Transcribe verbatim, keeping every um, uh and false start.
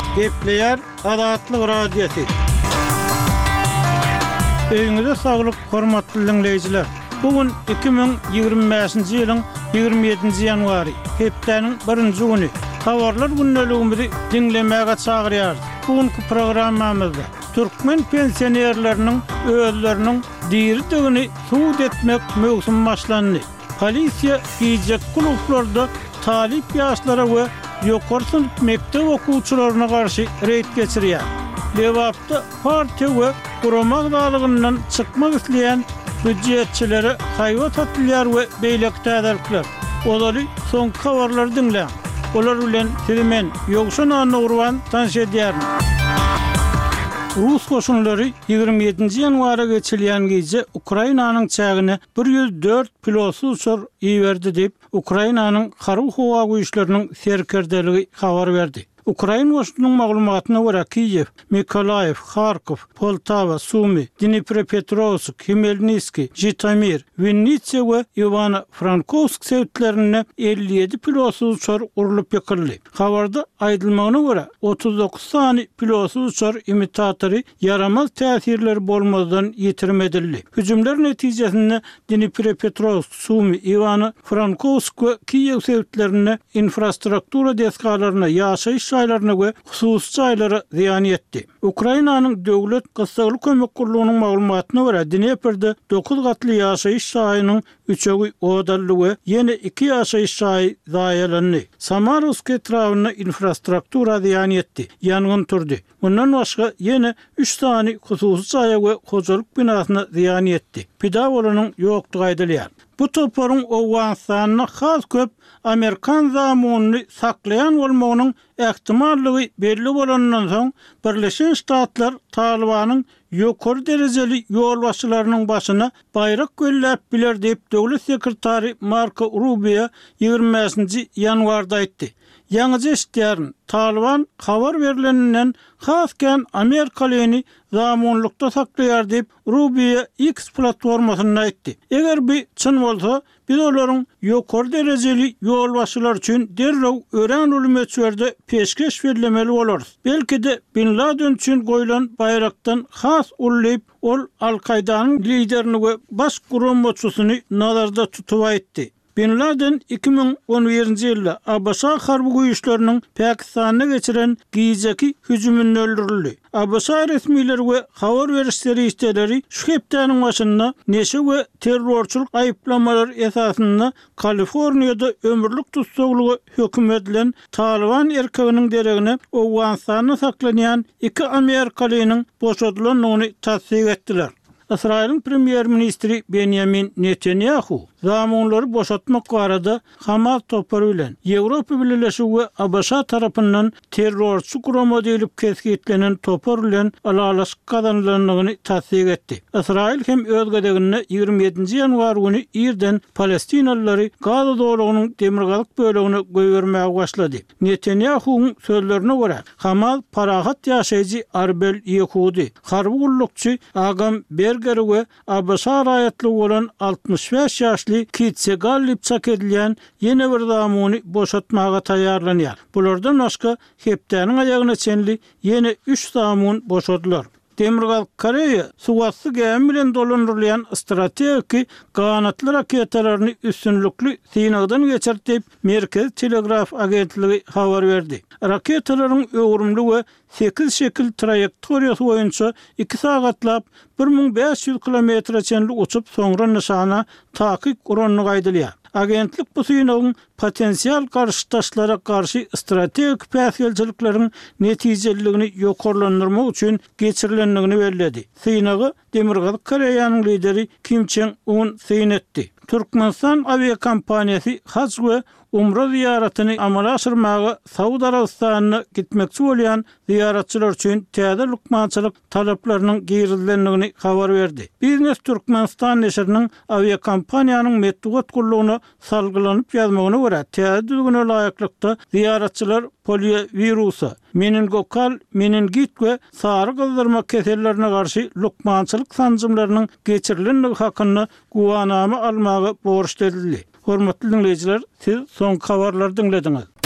Gepleyer Adatlyk radiosi. Öýüňizde saglyk, hormatly dinleýijiler. Bugün iki bin ýygrimi beşinji ýylyň ýygrimi ýedinji ýanwary, hepdeniň birinji güni. Habarlar günneligimizi dinlemäge çagyrýar. Bugünkü programmamyzda türkmen pensionerleriniň özleriniň diýri-dögüni suwd etmek mögsüm başlandy. Polisiýa giýjek klublarda talip ýaşlara we ýokary synp mektep okuwçylaryna garşy reýd geçirýär. Lewapda partiýa we guramak dalygyndan çykmak isleýän büdjetçilere haýwat atylýar we beýlek täderlikler. Olary soňky habarlary dinleň. Olar bilen sizimen ýogşan any urwan tanış edýärmi? Rus koşunları ýygrimi ýedinji ýanwara geçilýän gece Ukrainanyň çägine bir ýüz dört pilotsy uçur iýerdi dep Ukrainanyň Haryw howa güýçleriniň serkerdeligi habar berdi. Ukraina koşunyň maglumatyna görä Kiýew, Mykolaýew, Harkov, Poltava, Sumy, Dnipropetrovsk, Khmelnytski, Jitomir, Vinnitsa we Ivano-Frankivsk şäherlerine elli ýedi pilotsy uçur urulyp ýekildi. Habarda aýdylmagyna görä otuz dokuz sany pilotsy uçur imitatory yaramaz täsirleri bolmadan ýitirmedildi. Hüjümler netijesinde Dnipropetrovsk, Sumy, Ivano-Frankivsk we Kiýew şäherlerine infrastruktura deskalaryna ýaşaýyş şaýlaryna we hususy şaýlara ziýan ýetdi. Ukrainanyň döwlet gysgaly kömek gurulunyň maglumatyna görä Dneperde dokuz gatly ýaşaýyş şaýynyň üçegi odally we ýene iki ýaşaýyş şaý zaýalandy. Samarovsk etrawyna infrastruktura ziýan ýetdi, ýangyn turdy. Bundan başga ýene üç sany hususy şaýa we hojalyk binasyna ziýan ýetdi. Pida bolanyň ýokdugy aýdylýar. Bu toparyň owgansalyna has köp Amerikan zamunyny saklayan bolmagynyň ähtimallygy belli bolandan soň Birleşen Ştatlar Talibanyň ýokary derejeli ýolbaşçylarynyň başyna bayrak göllläp biler diýip döwlet sekretary Marco Rubio ýygrimi beşinji ýanwarda aýtdy. Ýaňyja eşitýärin, Taliban habar berileninden hasken Amerikalyny zamanlykda saklaýar diýip Rubio X platformasyna aýtdy. Eger bu çyn bolsa, biz olaryň ýokary derejeli ýolbaşçylar üçin derrew ören ölümçülerde peşkeş berilemeli bolarys. Belki de Bin Laden üçin goýulan bayrakdan has ullayıp ol Al-Qaydanyň liderini we baş gurulmaçysyny nazarda tutup aýtdy. Bin Laden iki bin on birinji ýylda A B S harby güýçleriniň Pakistana geçiren giýjeki hüjümünde öldürildi. A B S resmileri we habar berişleri işleri şu hepdeniň başynda neşe we terrorçylyk aýyplamary esasynda Kaliforniýada ömürlük tutsaglygy hökm edilen Taliban erkeginiň deregine Owganstanda saklanýan iki Amerikalynyň boşadylynyny tasdik etdiler. İsrail'in Premier Ministri Benjamin Netanyahu zamanları boşaltmak barada Hamas topary bilen Ýewropa Birleşigi we A B S tarapyndan terrorçy gurama diýilip kesgitlenen topar bilen alalaşyk kazanylanyny tasdik etdi. İsrail hem öz gedegine ýygrimi ýedinji ýanwar güni ýerden Palestinalylary Gaza dowlagynyň demirgalyk bölegine goýbermäge başlady. Netanyahu'nun sözlerine görä Hamas parahat ýaşaýjy Arbel Yehudi, harby gullukçy Agam Berger we A B S raýatly bolan altmış beş ýaşly Kitsegal lipçak edilýän ýene bir zamuny boşatmaga taýýarlanýar. Bulardan başga hepdeniň aýagyna çenli ýene üç zamun boşadylar. Demirgal Koreýa suwatly gäm bilen dolandyrylýan strategik ganatly raketalaryny üstünlükli synagdan geçirtip Merkez Telegraf agentligi habar berdi. Raketalaryň öwrümli we sekiz şekil trajektoriýasy boýunça iki sagatlap bir ming beş ýüz kilometr çenli uçup soňra nyşana takyk guranyny gaýdylýar. Agentlik bu synagyň potensial garşytaşlara garşy strategik päsgelçilikleriň netijeligini ýokarlandyrmak üçin geçirilendigini bellädi. Synagy Demirgal Koreýanyň lideri Kim Jong-un syn etdi. Türkmenistan aviakompaniýasy Hac we Umra ziyaretini amala aşırmağa Saudi Arabistan'a gitmekçi bolýan ziyaretçiler üçin täze lukmançylyk talaplarının giýrildiğini habar berdi. Biznes Türkmenistan neşriniň aviakompaniýanyň medeniýet gurulugyna salgylanyp ýazmagyna görä täze düzgüne laýyklykda ziyaretçiler poliovirusa, meningokal, meningit we sary gyzdyrma kesellerine garşy lukmançylyk sanjymlarynyň geçirilenligi hakynda guwanama almagy borçlydyldy. Hormatly dinleyijiler, siz soňky habarlary dinlediňiz.